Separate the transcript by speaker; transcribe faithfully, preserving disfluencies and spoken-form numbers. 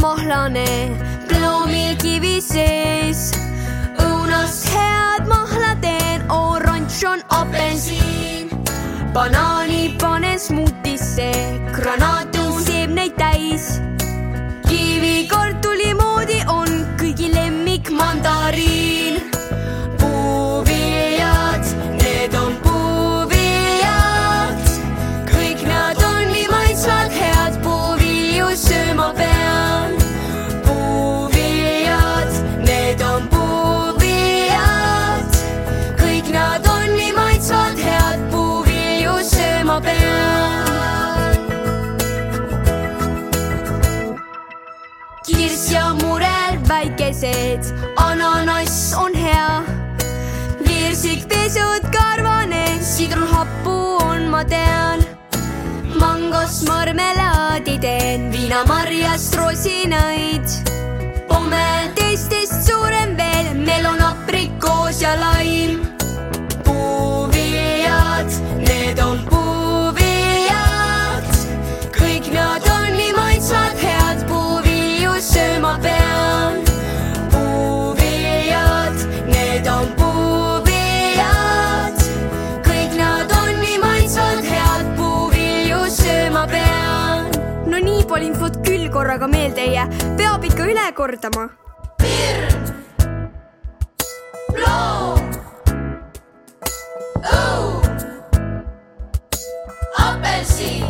Speaker 1: mahlane ploomil kivi sees. Õunas head mahla teen, oranž on apelsiin. Banaani panen smuutisse, granaatu seemneid täis. Kivi kartuli moodi on kõigi lemmik mandariin. Puuviljad, need on puuviljad. Kõik nad on nii maitsvad, head puuvilju sööma pean. Puuviljad, need on puuviljad. Kõik nad on nii maitsvad, head puuvilju sööma pean. Kirs ja murel väikesed, ananas on hea. Virsik, pesud, karvane, sidrunhappu on ma tean. Mangos marmelaadi teen, viinamarjast rosinaid. Pommel teistest suurem veel, melon, aprikoos ja laim. Puuviljad, need on puuviljad. Kõik nad on nii maitsvad, head puuvilju sööma pean. Puuviljad, need on puuviljad. Kõik nad on nii maitsvad, head puuvilju sööma pean. No nii pole infot küll korraga meelde ei jää, peab ikka üle kordama.
Speaker 2: Pirn, ploom, õu, apelsiin.